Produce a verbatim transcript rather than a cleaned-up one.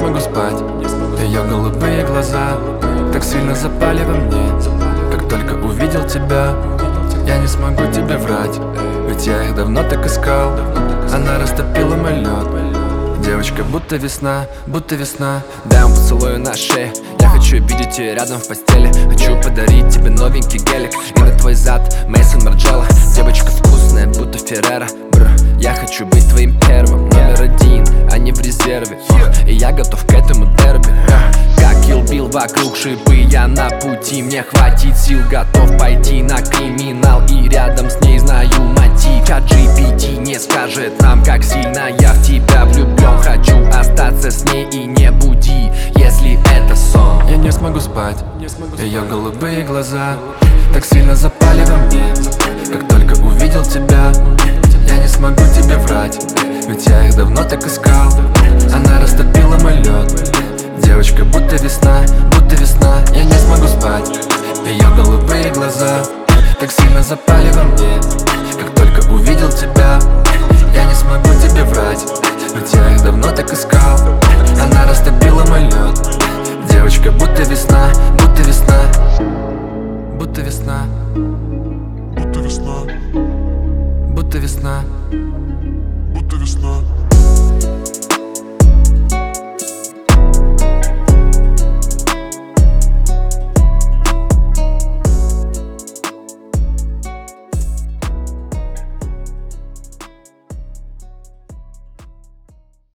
смогу спать. Ее голубые глаза так сильно запали во мне. Как только увидел тебя, я не смогу тебе врать, ведь я их давно так искал. Она растопила мой лед. Девочка, будто весна, будто весна. Дай он поцелую на шее. Я хочу видеть ее рядом в постели. Хочу подарить тебе новенький гелик и на твой зад Мейсон Марджелло. Девочка вкусная, будто Феррера. Бр, я хочу быть твоим первым, номер один, а не в резерве. Ох, и я готов к этому дерби. Как Kill Bill, вокруг шипы, я на пути. Мне хватит сил, готов пойти на криминал. И рядом с ней знаю мотив. Чат джи пи ти не скажет нам, как сильно я в тебя влюблен. Хочу остаться с ней и не буди, если это сон. Я не смогу спать. Ее голубые глаза так сильно запали во мне. Как только увидел тебя, я не смогу тебе врать, ведь я их давно так искал. Она растопила мой лед. Девочка, будто весна, будто весна. Я не смогу спать. Ее голубые глаза так сильно запали во мне. Как только увидел тебя, я не смогу тебе врать, ведь я их давно так искал. Она растопила мой лед. Девочка, будто весна,